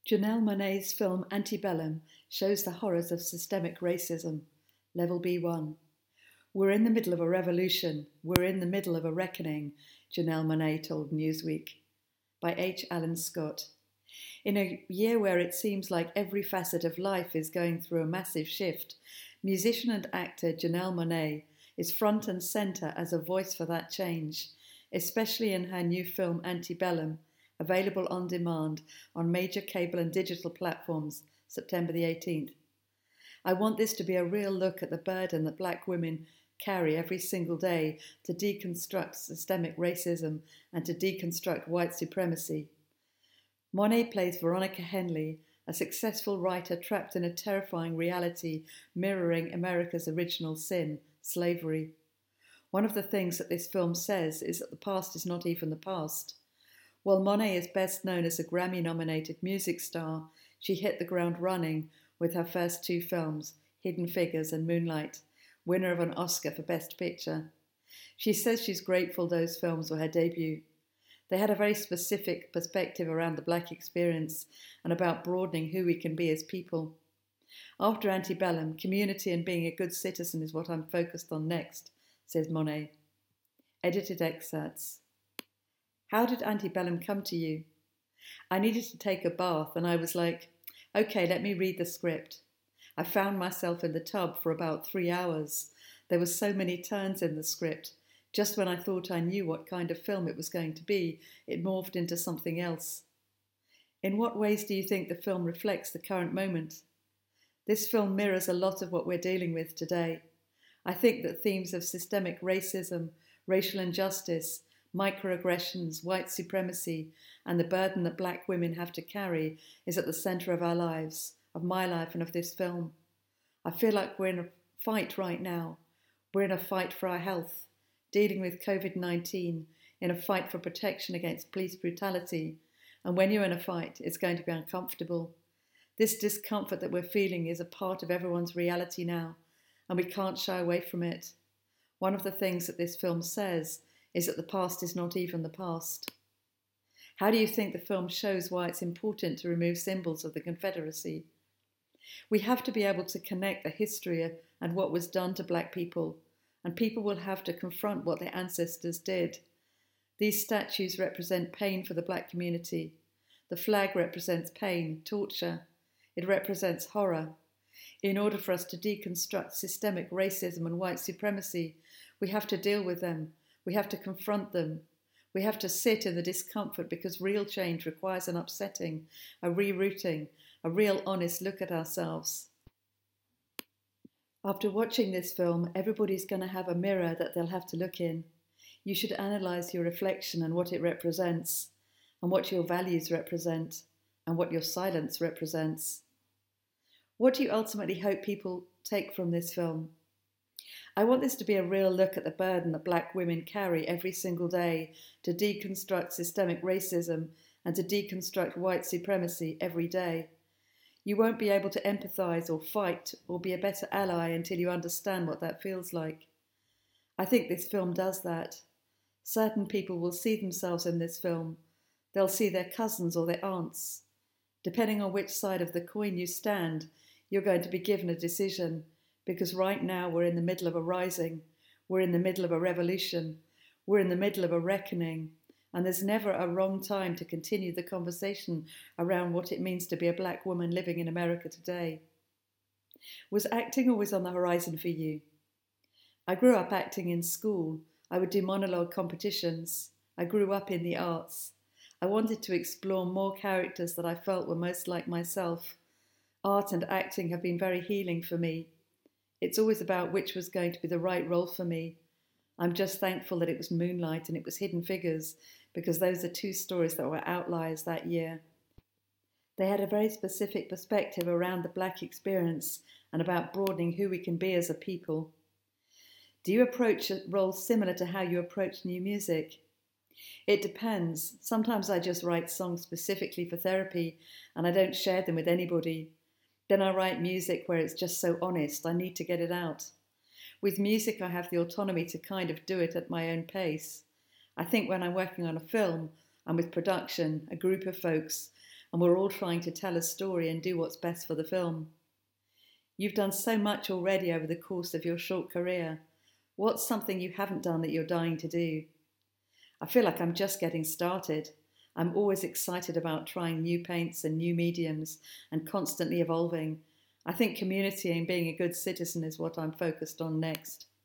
Janelle Monáe's film Antebellum shows the horrors of systemic racism. Level B1. We're in the middle of a revolution. We're in the middle of a reckoning, Janelle Monáe told Newsweek. By H. Alan Scott. In a year where it seems like every facet of life is going through a massive shift, musician and actor Janelle Monáe is front and centre as a voice for that change, especially in her new film Antebellum, available on demand on major cable and digital platforms September the 18th. I want this to be a real look at the burden that black women carry every single day to deconstruct systemic racism and to deconstruct white supremacy. Monáe plays Veronica Henley, a successful writer trapped in a terrifying reality mirroring America's original sin, slavery. One of the things that this film says is that the past is not even the past. While Monáe is best known as a Grammy-nominated music star, she hit the ground running with her first two films, Hidden Figures and Moonlight, winner of an Oscar for Best Picture. She says she's grateful those films were her debut. They had a very specific perspective around the black experience and about broadening who we can be as people. After Antebellum, community and being a good citizen is what I'm focused on next, says Monáe. Edited excerpts. How did Antebellum come to you? I needed to take a bath and I was like, okay, let me read the script. I found myself in the tub for about 3 hours. There were so many turns in the script. Just when I thought I knew what kind of film it was going to be, it morphed into something else. In what ways do you think the film reflects the current moment? This film mirrors a lot of what we're dealing with today. I think that themes of systemic racism, racial injustice, microaggressions, white supremacy, and the burden that black women have to carry is at the centre of our lives, of my life and of this film. I feel like we're in a fight right now. We're in a fight for our health, dealing with COVID-19, in a fight for protection against police brutality. And when you're in a fight, it's going to be uncomfortable. This discomfort that we're feeling is a part of everyone's reality now, and we can't shy away from it. One of the things that this film says is that the past is not even the past. How do you think the film shows why it's important to remove symbols of the Confederacy? We have to be able to connect the history and what was done to black people, and people will have to confront what their ancestors did. These statues represent pain for the black community. The flag represents pain, torture. It represents horror. In order for us to deconstruct systemic racism and white supremacy, we have to deal with them. We have to confront them. We have to sit in the discomfort because real change requires an upsetting, a rerouting, a real honest look at ourselves. After watching this film, everybody's going to have a mirror that they'll have to look in. You should analyse your reflection and what it represents, and what your values represent, and what your silence represents. What do you ultimately hope people take from this film? I want this to be a real look at the burden that black women carry every single day to deconstruct systemic racism and to deconstruct white supremacy every day. You won't be able to empathise or fight or be a better ally until you understand what that feels like. I think this film does that. Certain people will see themselves in this film. They'll see their cousins or their aunts. Depending on which side of the coin you stand, you're going to be given a decision, because right now we're in the middle of a rising, we're in the middle of a revolution, we're in the middle of a reckoning, and there's never a wrong time to continue the conversation around what it means to be a black woman living in America today. Was acting always on the horizon for you? I grew up acting in school. I would do monologue competitions. I grew up in the arts. I wanted to explore more characters that I felt were most like myself. Art and acting have been very healing for me. It's always about which was going to be the right role for me. I'm just thankful that it was Moonlight and it was Hidden Figures, because those are two stories that were outliers that year. They had a very specific perspective around the black experience and about broadening who we can be as a people. Do you approach a role similar to how you approach new music? It depends. Sometimes I just write songs specifically for therapy and I don't share them with anybody. Then I write music where it's just so honest, I need to get it out. With music, I have the autonomy to kind of do it at my own pace. I think when I'm working on a film, I'm with production, a group of folks, and we're all trying to tell a story and do what's best for the film. You've done so much already over the course of your short career. What's something you haven't done that you're dying to do? I feel like I'm just getting started. I'm always excited about trying new paints and new mediums and constantly evolving. I think community and being a good citizen is what I'm focused on next.